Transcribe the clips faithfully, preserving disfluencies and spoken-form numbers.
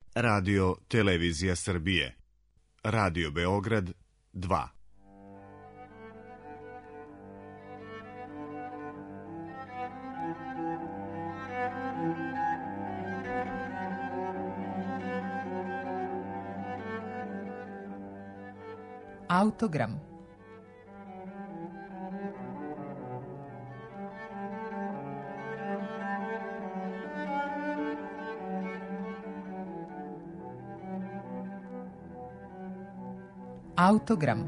Radio Televizija Srbije. Radio Beograd dva. Autogram. Autogram.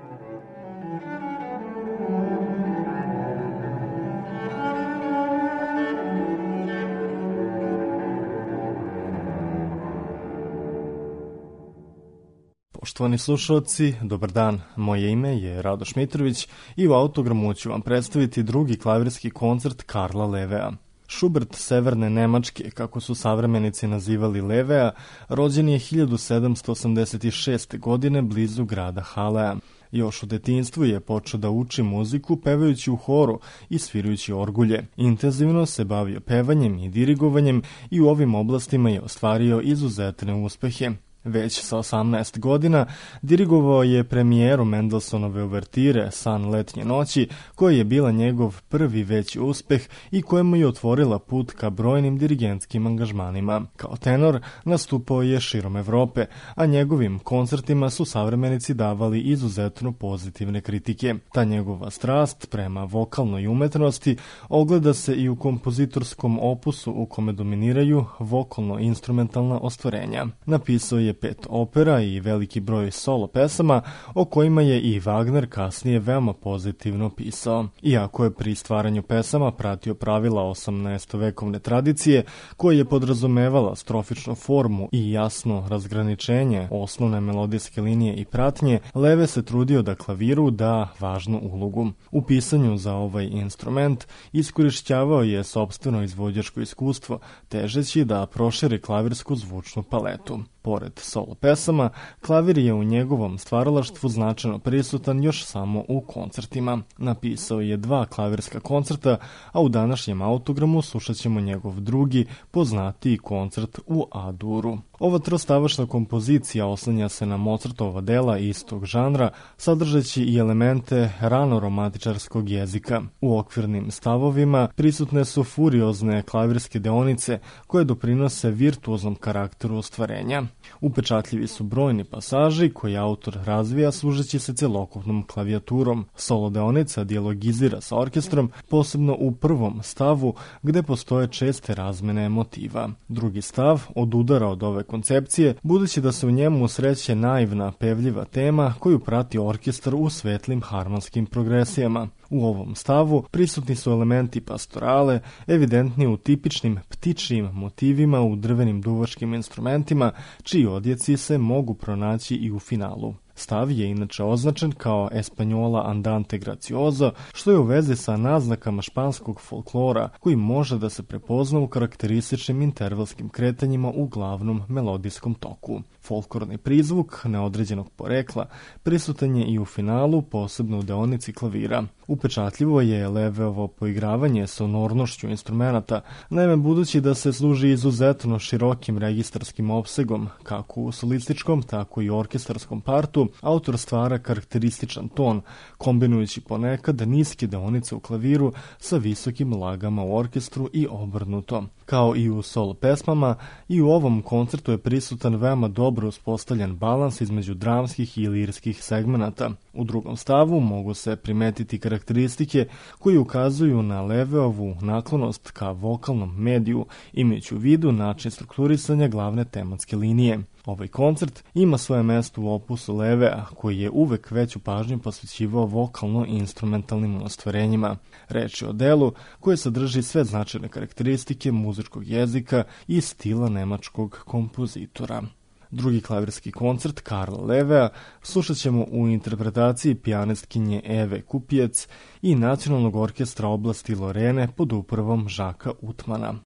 Poštovani slušalci, dobar dan. Moje ime je Radoš Mitrović i u Autogramu ću vam predstaviti drugi klavirski koncert Karla Levea. Schubert severne Nemačke, kako su savremenici nazivali Levea, rođen je hiljadu sedamsto osamdeset šeste. godine blizu grada Halea. Još u detinjstvu je počeo da uči muziku pevajući u horu i svirajući orgulje. Intenzivno se bavio pevanjem i dirigovanjem i u ovim oblastima je ostvario izuzetne uspehe. Već sa osamnaest godina dirigovao je premijeru Mendelssohnove uvertire San letnje noći, koja je bila njegov prvi veći uspeh i kojemu je otvorila put ka brojnim dirigentskim angažmanima. Kao tenor nastupao je širom Evrope, a njegovim koncertima su savremenici davali izuzetno pozitivne kritike. Ta njegova strast prema vokalnoj umetnosti ogleda se i u kompozitorskom opusu u kome dominiraju vokalno-instrumentalna ostvarenja. Napisao je pet opera i veliki broj solo pesama, o kojima je i Wagner kasnije veoma pozitivno pisao. Iako je pri stvaranju pesama pratio pravila osamnaestovekovne tradicije, koja je podrazumevala strofičnu formu i jasno razgraničenje osnovne melodijske linije i pratnje, Leve se trudio da klaviru da važnu ulogu. U pisanju za ovaj instrument iskorišćavao je sopstveno izvođačko iskustvo, težeći da proširi klavirsku zvučnu paletu. Pored solo pesama, klavir je u njegovom stvaralaštvu značajno prisutan još samo u koncertima. Napisao je dva klavirska koncerta, a u današnjem Autogramu slušat ćemo njegov drugi, poznatiji koncert u A-duru. Ova trostavašna kompozicija oslanja se na Mozartova dela istog žanra, sadržeći i elemente rano-romantičarskog jezika. U okvirnim stavovima prisutne su furiozne klavirske deonice koje doprinose virtuoznom karakteru ostvarenja. Upečatljivi su brojni pasaži koje autor razvija služeći se celokupnom klavijaturom. Solo deonica dijalogizira sa orkestrom, posebno u prvom stavu gde postoje česte razmene motiva. Drugi stav odudara od ove koncepcije, budući da se u njemu sreće naivna pevljiva tema koju prati orkestar u svetlim harmonskim progresijama. U ovom stavu prisutni su elementi pastorale, evidentni u tipičnim ptičijim motivima u drvenim duvačkim instrumentima, čiji odjeci se mogu pronaći i u finalu. Stav je inače označen kao Espanjola andante gracioso, što je u vezi sa naznakama španskog folklora, koji može da se prepozna u karakterističnim intervalskim kretanjima u glavnom melodijskom toku. Folklorni prizvuk neodređenog porekla prisutan je i u finalu, posebno u deonici klavira. Upečatljivo je Leveovo poigravanje sonornošću instrumenta, naime budući da se služi izuzetno širokim registarskim opsegom, kako u solističkom, tako i u orkestarskom partu, autor stvara karakterističan ton, kombinujući ponekad niske deonice u klaviru sa visokim lagama u orkestru i obrnuto. Kao i u solo pesmama, i u ovom koncertu je prisutan veoma dobro uspostavljen balans između dramskih i lirskih segmenata. U drugom stavu mogu se primetiti karakteristike koji ukazuju na Leveovu naklonost ka vokalnom mediju, imajući u vidu način strukturisanja glavne tematske linije. Ovaj koncert ima svoje mesto u opusu Levea, koji je uvek veću pažnju posvećivao vokalno-instrumentalnim ostvarenjima. Reč je o delu koje sadrži sve značajne karakteristike muzičkog jezika i stila nemačkog kompozitora. Drugi klavirski koncert Karla Levea slušat ćemo u interpretaciji pijanistkinje Eve Kupijec i Nacionalnog orkestra oblasti Lorene pod upravom Žaka Utmana.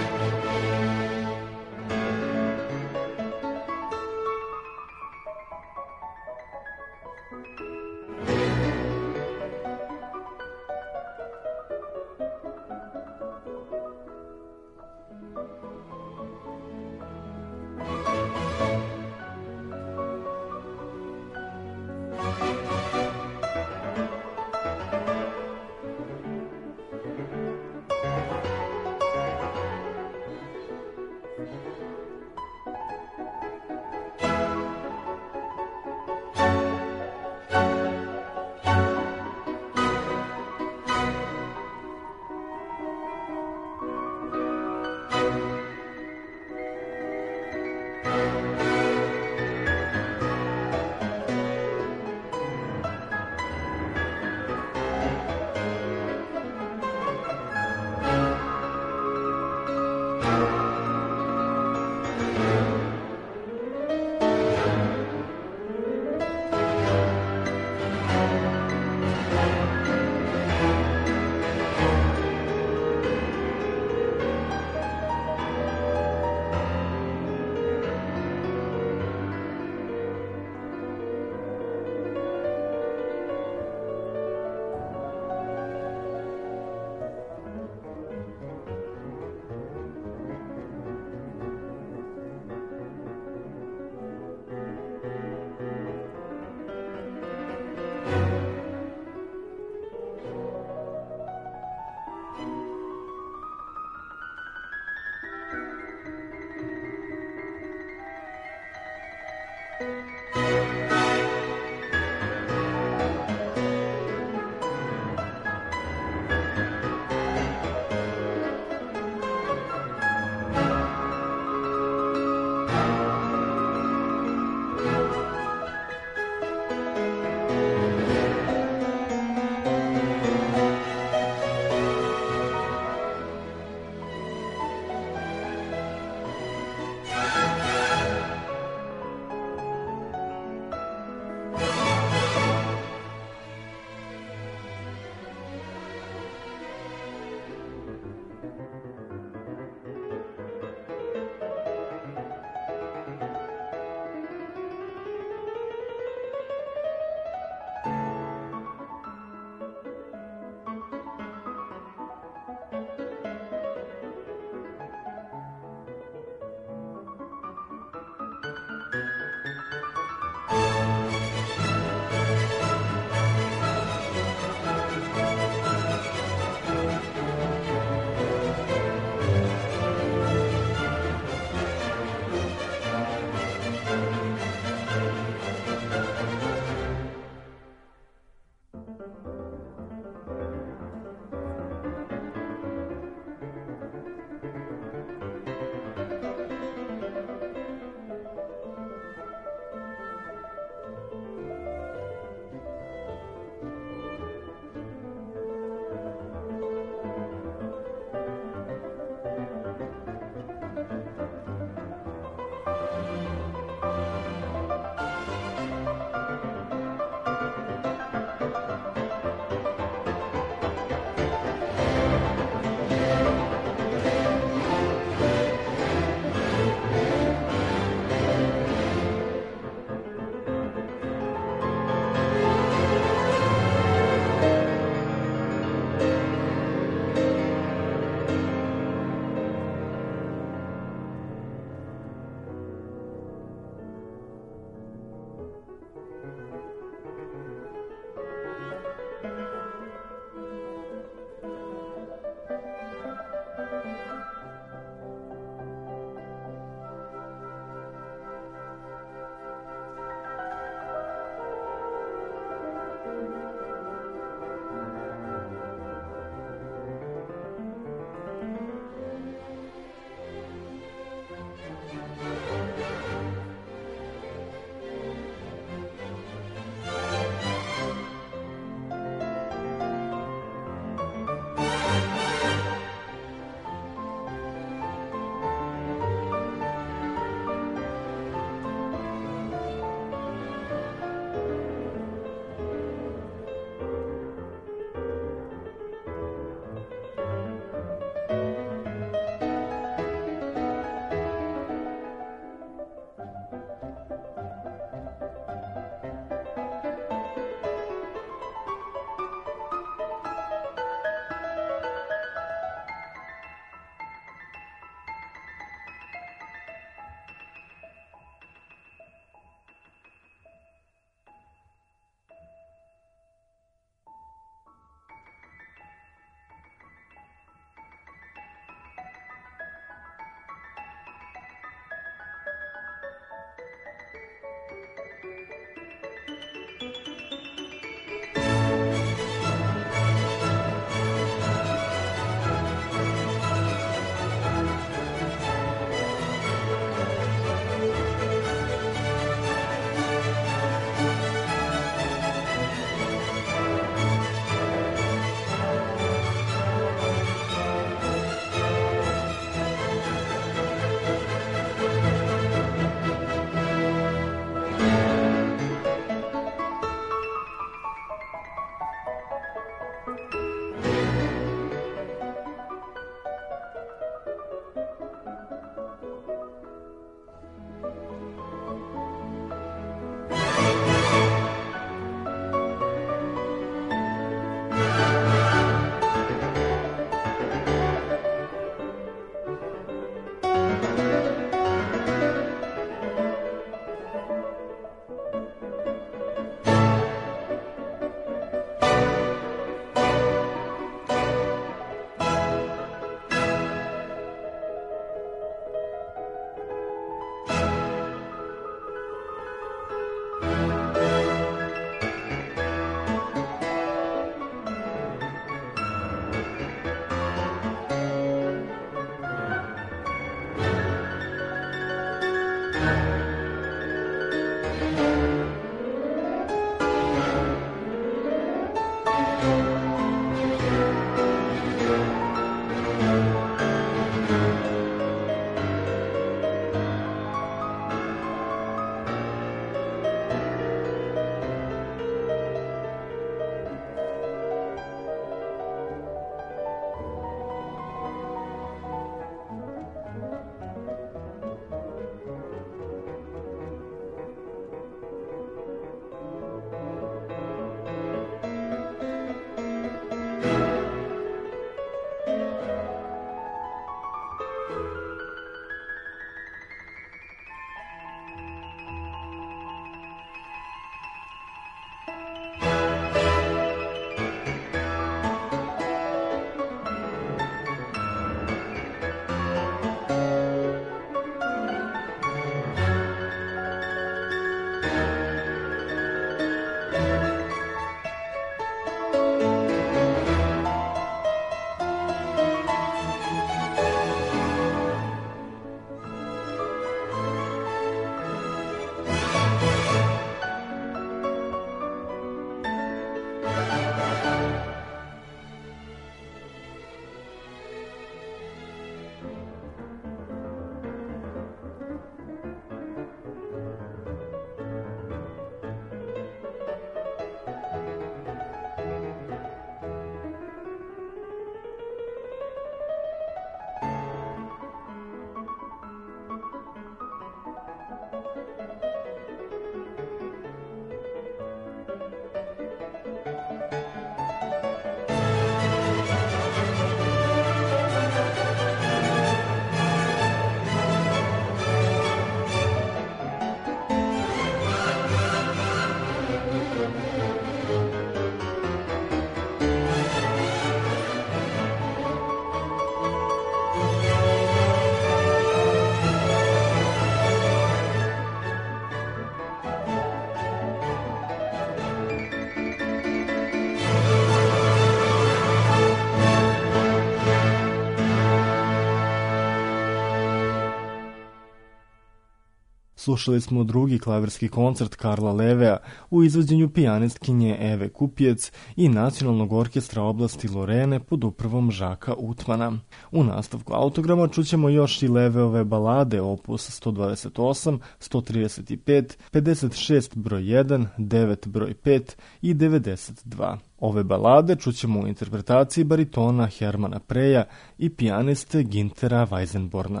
Slušali smo drugi klavirski koncert Karla Levea u izvođenju pijanistkinje Eve Kupijec i Nacionalnog orkestra oblasti Lorene pod upravom Žaka Utmana. U nastavku autograma čućemo još i Leveove balade opus sto dvadeset osam, sto trideset pet, pedeset šest broj jedan, devet broj pet i devedeset dva. Ove balade čućemo u interpretaciji baritona Hermana Preja i pijaniste Gintera Weisenborna.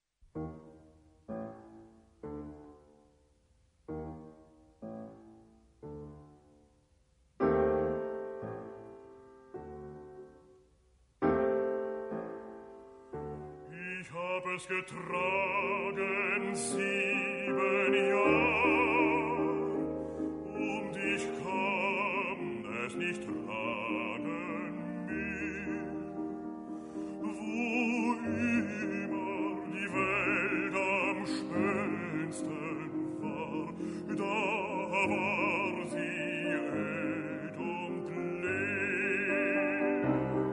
Es getragen sieben Jahr und ich kann es nicht tragen mehr, wo immer die Welt am schönsten war, da war sie öd und leer.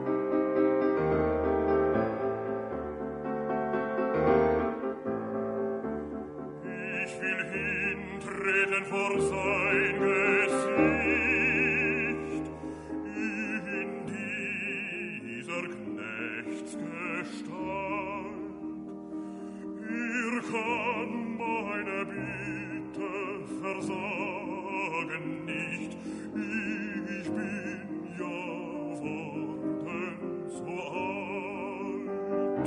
Treten vor sein Gesicht in dieser Knechtsgestalt. Er kann meine Bitte versagen nicht, ich bin ja worden so alt.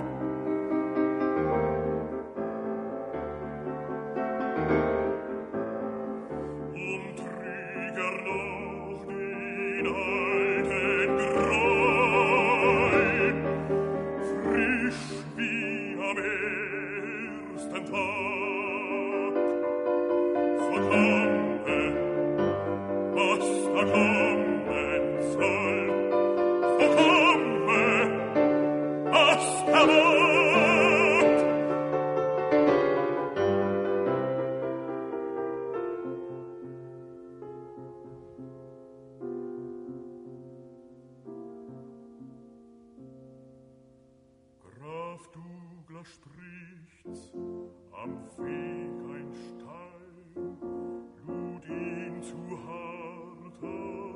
Spricht's, am Weg ein Stein, lud ihn zu harter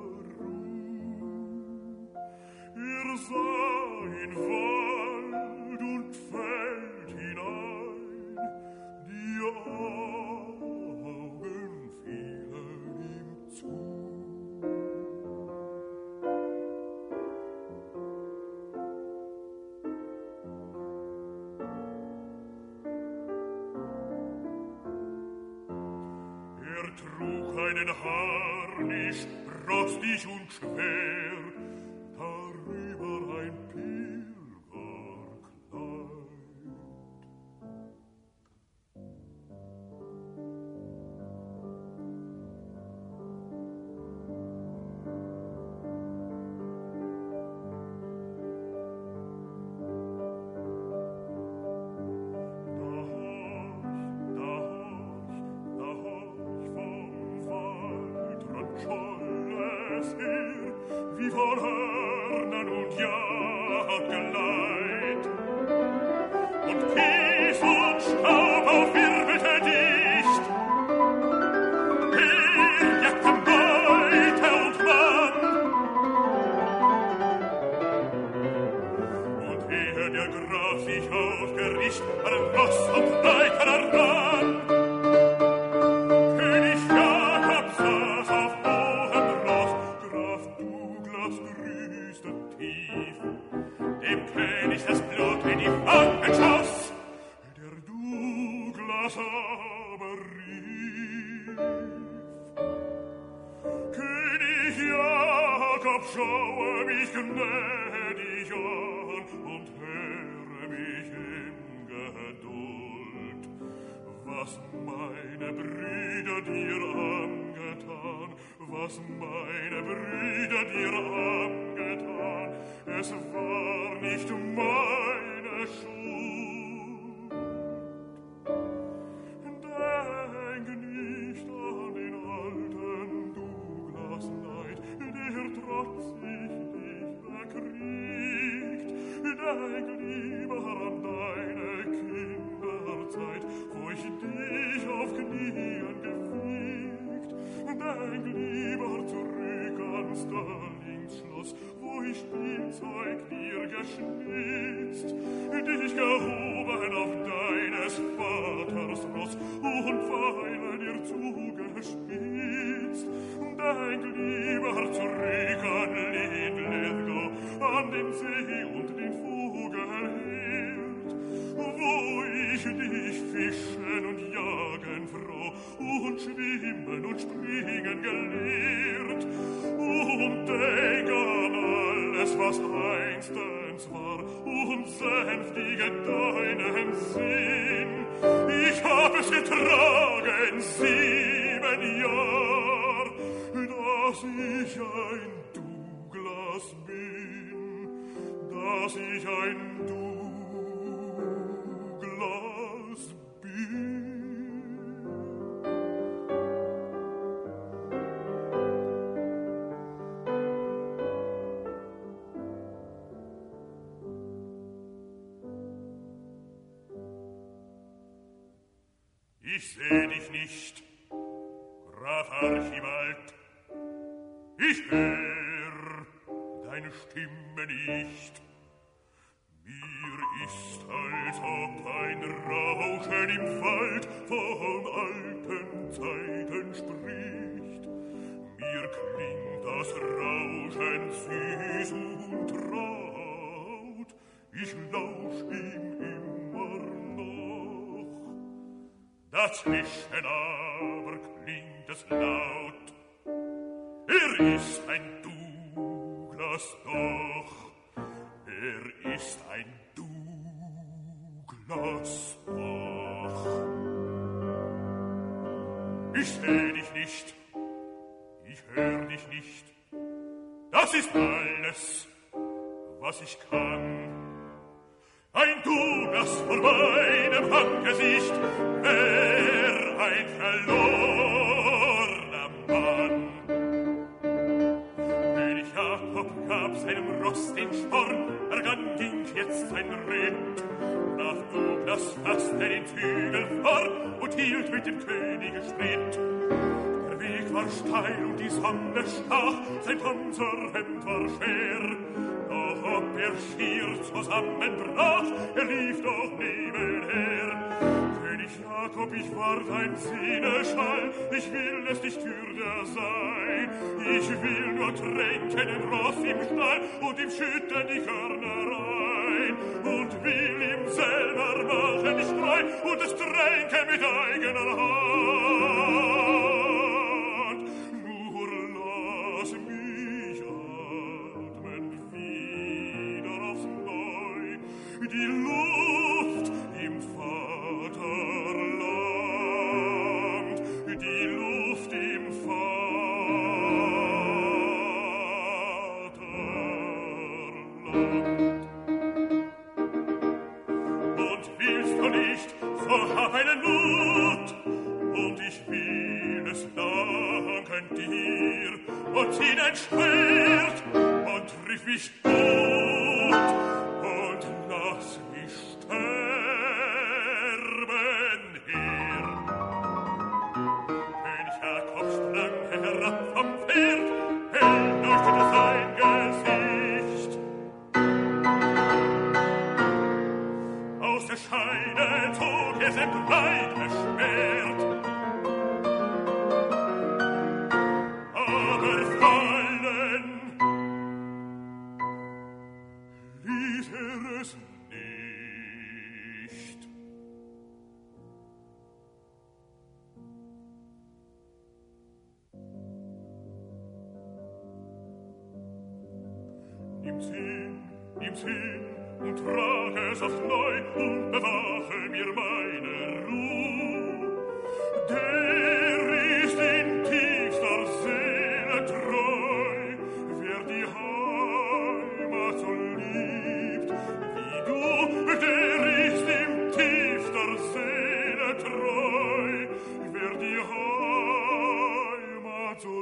Ruh. Er sah in Wald und Feld hinein, die Augen fielen ihm zu. Trug einen Harnisch, rostig und schwer, darüber ein Pilgerkleid. es her, wie von Hörnern und Jagdgeleit. Und Kies und Staub aufwirbelte dicht, er jagte Beute und Mann. Und ehe der Graf sich aufgericht, an Ross und Reiter heran, König Jakob saß auf hohem Ross, Graf Douglas grüßte tief, dem König das Blut in die Wangen schoss. Der Douglas aber rief: König Jakob, schaue mich gnädig an und höre mich in Geduld. Was meine Brüder dir angetan, was meine Brüder dir angetan, es war nicht meine Schuld. Denk nicht an den alten Douglas-Neid, der trotzig dich bekriegt. Denk lieber an deine Kinderzeit, wo ich dich auf Knien gewiegt. Denk lieber zurück an Stalins Schloss, wo ich Spielzeug dir geschnitzt, dich gehoben auf deines Vaters Ross und Pfeile dir zugespitzt. Denk lieber zurück an Linlithgow, an den See und den Vogelhirt, wo ich dich fischen und jagen froh und schwimmen und springen gelehrt. Und denk an alles, was einstens war, und sänftige deinen Sinn. Ich hab es getragen sieben Jahr, dass ich ein Douglas bin, dass ich ein Douglas bin. Ich seh dich nicht, Graf Archibald, ich hör deine Stimme nicht. Mir ist, als ob ein Rauschen im Wald von alten Zeiten spricht. Mir klingt das Rauschen süß und traut, ich lausch ihm immer noch. Dazwischen aber klingt es laut, er ist ein Douglas doch, er ist ein Douglas doch. Ich seh dich nicht, ich hör dich nicht, das ist alles, was ich kann. Ein Douglas vor meinem Angesicht, wär ein verlorner Mann. König Jakob gab seinem Ross den Sporn, ergann ging jetzt sein Ritt. Nach Douglas fasste den Zügel vor und hielt mit dem Könige Schritt. Der Weg war steil und die Sonne stach, sein Panzerhemd war schwer. Doch ob er schier zusammenbrach, er lief doch nebenher. König Jakob, ich war dein Sinneschall, ich will es nicht für dir sein. Ich will nur tränken den Ross im Stall und ihm schütten die Körner rein. Und will ihm selber machen die Streu und es tränken mit eigener Hand. Nur lass mich atmen wieder aufs Neu, die Luft im Vaterland, die Luft im Vaterland. Und willst du nicht, so hab einen Mut, und ich will es danken Armen dir und ihnen schwert und triff mich tot und lass mich sterben hier. König Jakob sprang herab vom Pferd, hell leuchtete sein Gesicht. Aus der Scheide zog er sein breites Schwert. Aber fallen ließ er es nicht. Nimm's hin, nimm's hin und trag es auf neu und bewache mir meine Ruhe. Der ist in tiefster Seele treu, wer die Heimat so liebt wie du. Der ist in tiefster Seele treu, wer die Heimat so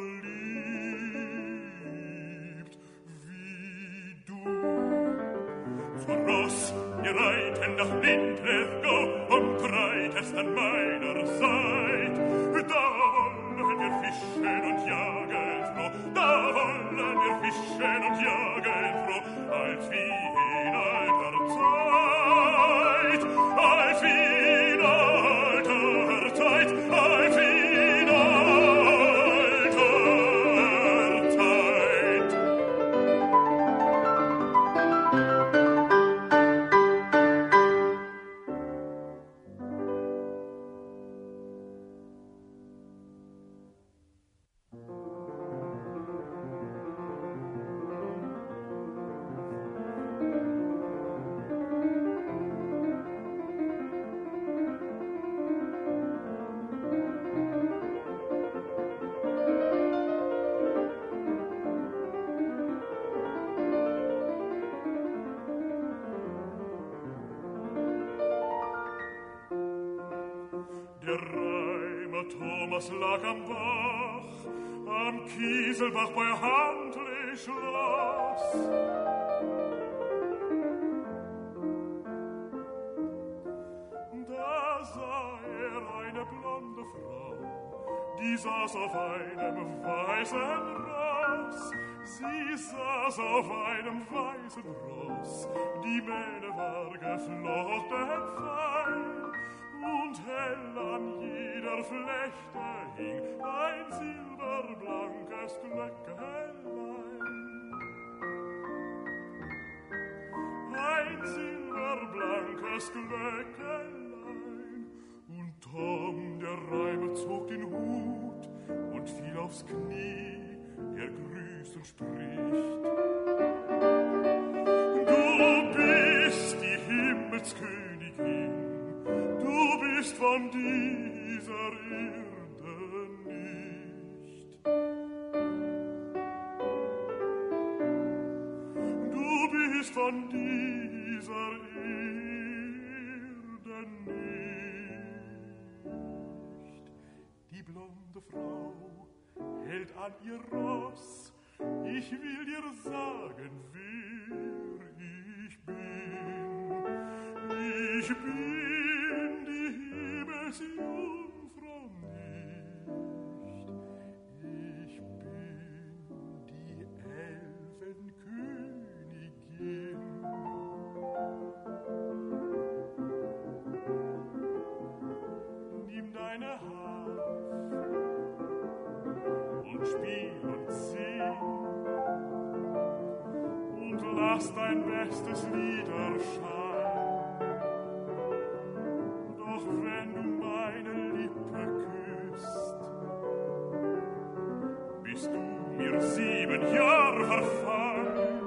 liebt wie du. Zur Ross, wir reiten nach Wintergau und reitest an meiner Seite. Da wollen wir fischen und jagen froh, da wollen wir fischen und jagen froh, als wie in alter Zeit, als wie in alter Zeit, als wie in alter Zeit. Der Reimer Thomas lag am Bach, am Kieselbach bei Handley-Schloss. Da sah er eine blonde Frau, die saß auf einem weißen Ross. Sie saß auf einem weißen Ross, die Mähne war geflochten fein, und hell an jeder Flechte hing ein silberblankes Glöckelein. Ein silberblankes Glöckelein. Und Tom, der Reimer, zog den Hut und fiel aufs Knie, er grüßt und spricht: Du bist die Himmelskönigin, du bist von dieser Erde nicht. Du bist von dieser Erde nicht. Die blonde Frau hält an ihr Ross, ich will dir sagen, wer ich bin. Ich bin die Himmelsjungfrau nicht, ich bin die Elfenkönigin. Nimm deine Harfe und spiel und sing und lass dein bestes Lied erscheinen. Doch wenn du meine Lippe küsst, bist du mir sieben Jahre verfallen.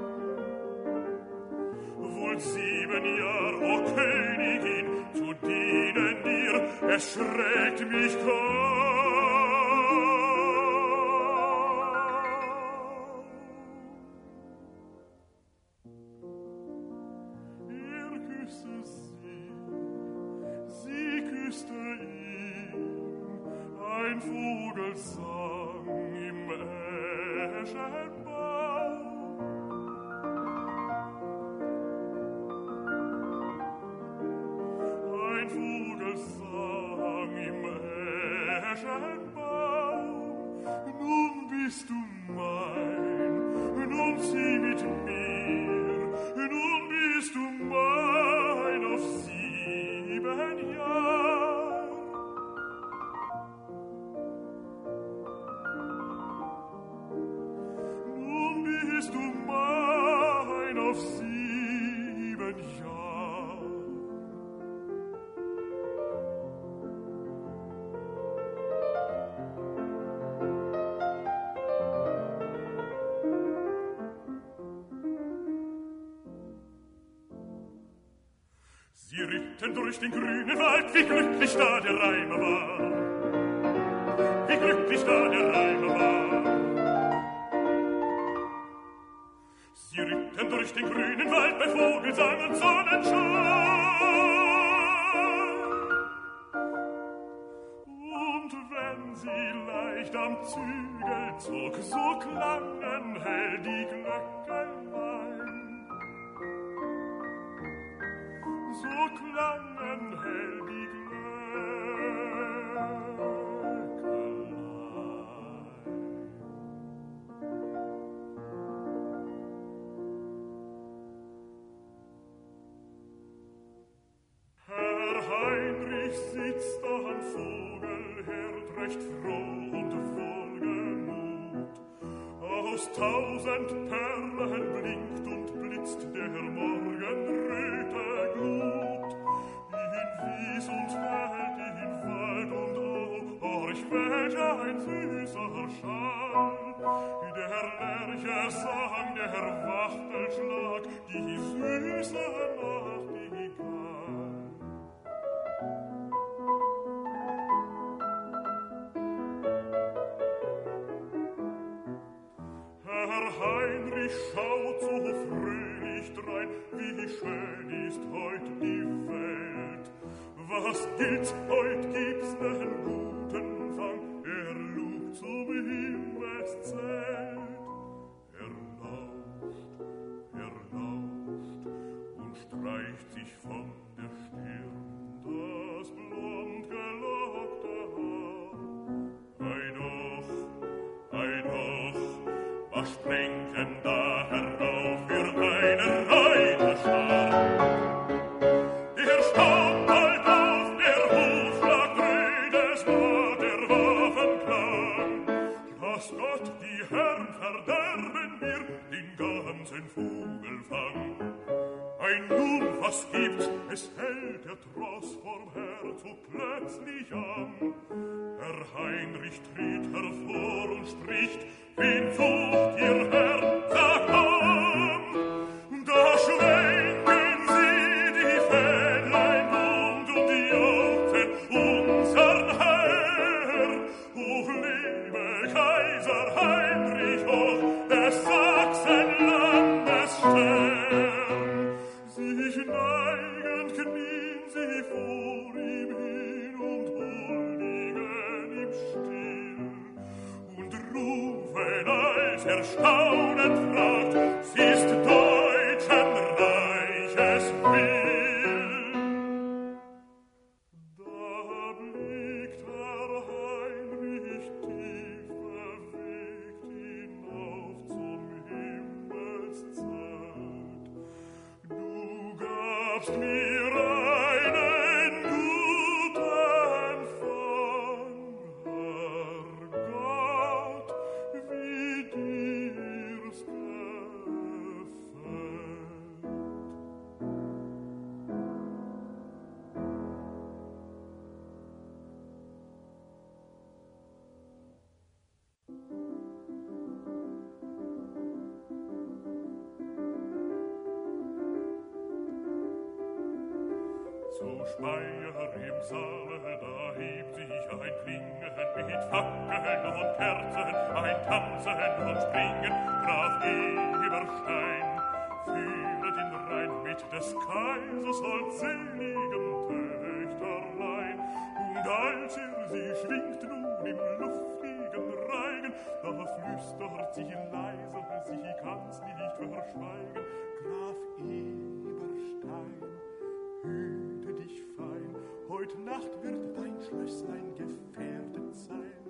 Wohl sieben Jahre, o Königin, zu dienen dir, es schreckt mich kaum. Er küsste sie, sie küsste ihn, ein Vogel sang Sie ritten durch den grünen Wald, wie glücklich da der Reimer war. Wie glücklich da der Reimer war. Sie ritten durch den grünen Wald bei Vogelsang und Sonnenschein. Und wenn sie leicht am Zügel zog, so klangen hell die Glöckelein. So klangen hell die Glöckelein. Herr Heinrich sitzt am Vogelherd, recht froh und wohlgemut. Aus tausend Perlen blinkt und blitzt der Morgenröte Glut. In Wies und Feld, in Wald und Au, horch welch ein süßer Schall. Der Lerche sang, der Wachtelschlag, die süße Nachtigall. Herr Heinrich schaut so fröhlich drein, wie schön ist heut die Welt. Was gilt's, heut gibt's nen guten Fang, er lugt zum Himmelszelt. Er lauscht, er lauscht und streicht sich von der Stirn das blond gelockte Haar. Ei doch, ei doch, was springt denn da herauf für eine Reiterschar? Der Staub hallt auf, der Hufschlag dröhnt, es war der Waffenklang. Lass Gott die Herren verderben mir den ganzen Vogelfang. Ein nun, was gibt's, es hält der Tross vom Herzog plötzlich an. Herr Heinrich tritt hervor und spricht, wen sucht ihr Herr, sag komm! Da schwenken sie die Fähnlein bunt und jauchzen unsern Herr. O lebe Kaiser Heinrich hoch, des Sachsenlandes Stern. Sich neigend knien sie vor ihm hin und huldigen ihm still und rufen, als erstaunet fragt, sie ist deutschen Reiches Will. Da blickt Herr Heinrich tief bewegt hinauf zum Himmelszelt. Du gabst mir einen guten Fang, Herr Gott, wie dir's gefällt. Zu Speyer im Saale, da hebt sich ein Klingen mit Fackeln und Kerzen, ein Tanzen und Springen, Graf Eberstein führet in Rhein mit des Kaisers holdseligen Töchterlein. Und als er sie schwingt nun im luftigen Reigen, da flüstert sie leise, sie kann's nicht verschweigen. Graf Eberstein, hüte dich fein, heut Nacht wird dein Schlösslein gefährdet sein.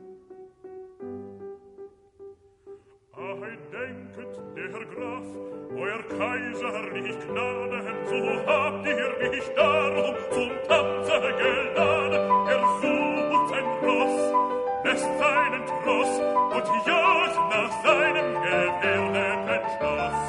Ei, denket, der Herr Graf, euer Kaiser nicht gnaden, so habt ihr mich darum zum Tanze geladen. Er sucht sein Ross, lässt seinen Tross und jagt nach seinem gefährdeten Schloss.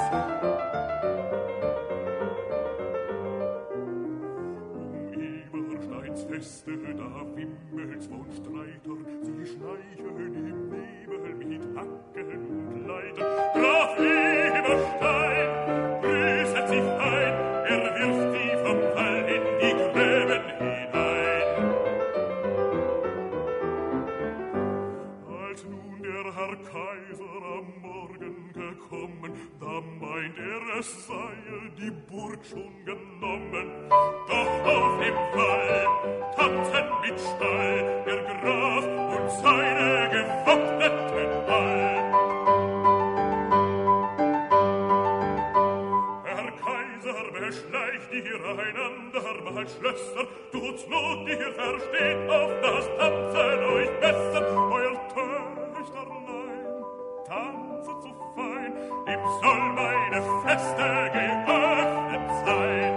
Um Ebersteins Feste, da wimmelt's von Streiter, sie schleichen im Nebel mit Hacken und Leitern. Graf Eberstein grüßet sie fein, er wirft sie vom Wall in die Gräben hinein. Als nun der Herr Kaiser am Morgen gekommen, da meint er, es sei die Burg schon genommen. Doch auf dem Wall tanzen mit Stall der Graf und seine gewappneten all. Herr Kaiser, beschleicht ihr einander mal Schlösser, tut's Not, ihr versteht auf das Tanzen euch besser. Euer Töchterlein tanzet so fein, ihm soll meine Feste geöffnet sein.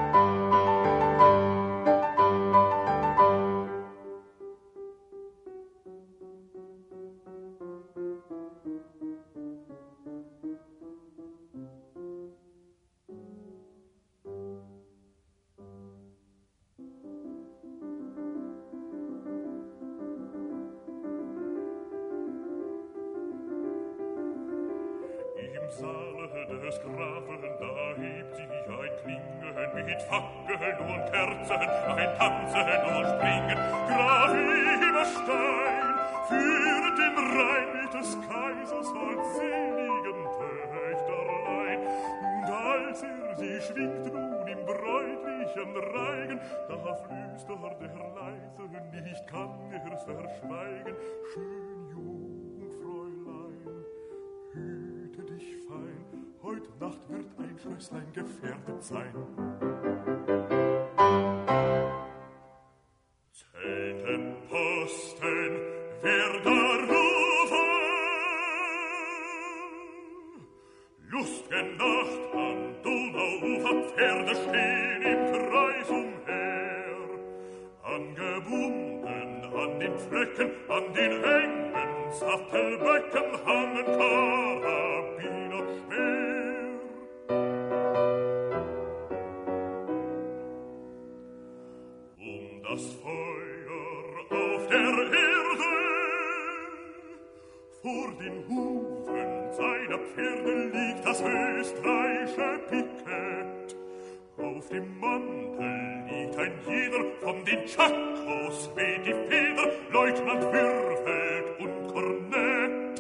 Im Saale des Grafen, da hebt sich ein Klingen mit Fackeln und Kerzen, ein Tanzen und Springen. Graf Eberstein führt den Rhein des Kaisers holdseligen Töchterlein. Und als er sie schwingt nun im bräutlichen Reigen, da flüstert er leise, nicht kann er's verschweigen. Schön Jungfräulein, hüte dich fein, heut Nacht wird ein Schlösslein gefährdet sein. Zelten, Posten, wer da rufen, lust'ge Nacht am Donauufer, Pferde stehen im Kreis umher, angebunden an den Pflöcken, an den Hängen, Sattelböcken hangen Karabiner schwer. Um das Feuer auf der Erde, vor den Hufen seiner Pferde liegt das österreichische Pikett. Auf dem Mantel liegt ein jeder, von den Tschakos weht die Feder, Leutnant Würfeld und Kornett.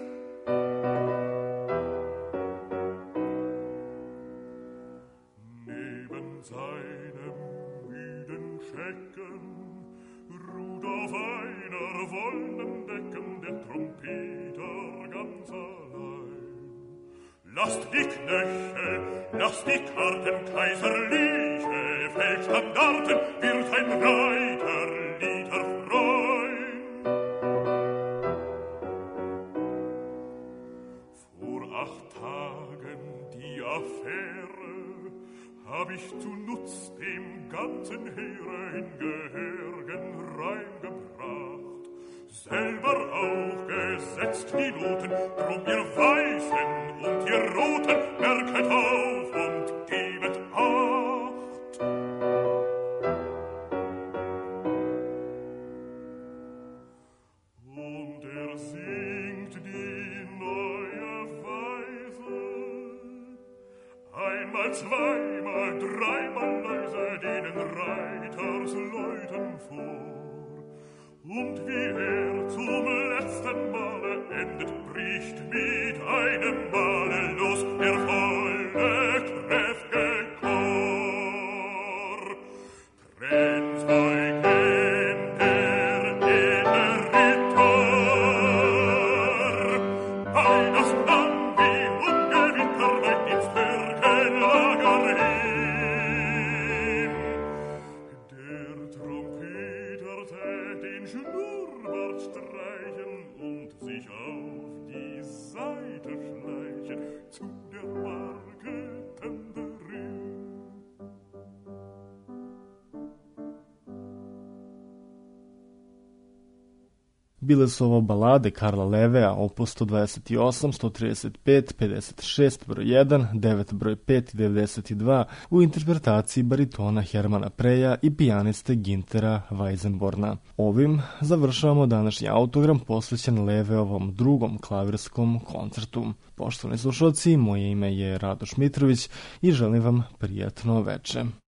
Neben seinem müden Schecken ruht auf einer wollenen Decken der Trompeter ganz allein. Lasst die Knöchel, lasst die Karten, kaiserliche Feldstandarten, wird ein Reiterlied erfreuen. Vor acht Tagen die Affäre hab ich zu Nutz dem ganzen Heere in Gehörgen reingebracht, selber auch gesetzt die Noten, drum ihr Weißen und ihr Roten, merket auf und gebet Acht. Und er singt die neue Weise, einmal, zweimal, dreimal leise denen Reitersleuten vor. Und wie er zum letzten Male endet, bricht mit einem Male los der volle, kräftige Chor. Trennt euch in der edle Ritter, Bile su ovo balade Karla Levea, opus sto dvadeset osam, sto trideset pet, pedeset šest broj jedan, devet broj pet i devedeset dva u interpretaciji baritona Hermana Preja i pijaniste Gintera Weizenborna. Ovim završavamo današnji autogram posvećen Leveovom drugom klavirskom koncertu. Poštovani slušalci, moje ime je Radoš Mitrović i želim vam prijatno veče.